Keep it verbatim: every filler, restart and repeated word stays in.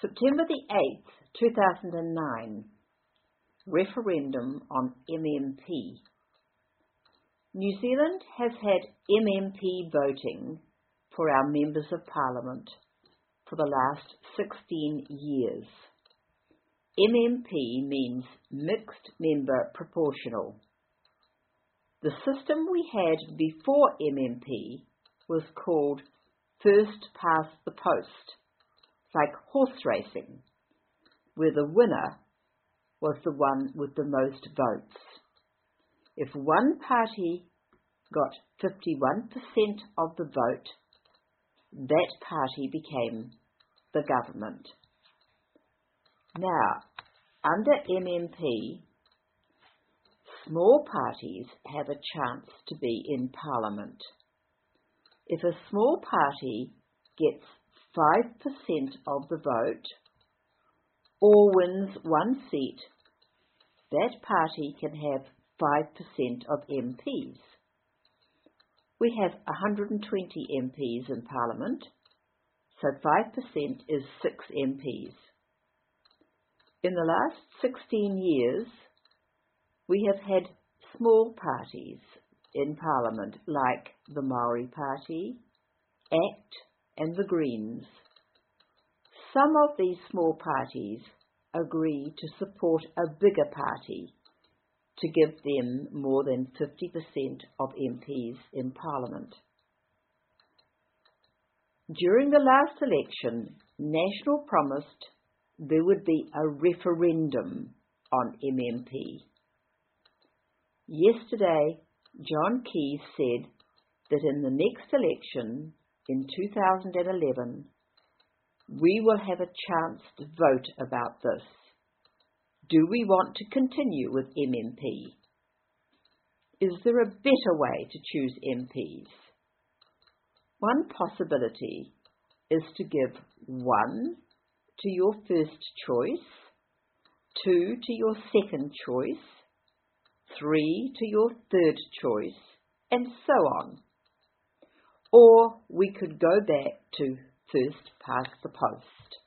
September the eighth, two thousand nine, referendum on M M P. New Zealand has had M M P voting for our Members of Parliament for the last sixteen years. M M P means Mixed Member Proportional. The system we had before M M P was called First Past the Post, like horse racing, where the winner was the one with the most votes. If one party got fifty-one percent of the vote, that party became the government. Now, under M M P, small parties have a chance to be in Parliament. If a small party gets five percent of the vote or wins one seat, that party can have five percent of M Ps. We have one hundred twenty M Ps in Parliament, so five percent is six M Ps. In the last sixteen years, we have had small parties in Parliament like the Maori Party, ACT and the Greens. Some of these small parties agree to support a bigger party to give them more than fifty percent of M Ps in Parliament. During the last election, National promised there would be a referendum on M M P. Yesterday, John Key said that in the next election, in two thousand eleven, we will have a chance to vote about this. Do we want to continue with M M P? Is there a better way to choose M Ps? One possibility is to give one to your first choice, two to your second choice, three to your third choice, and so on. Or we could go back to first past the post.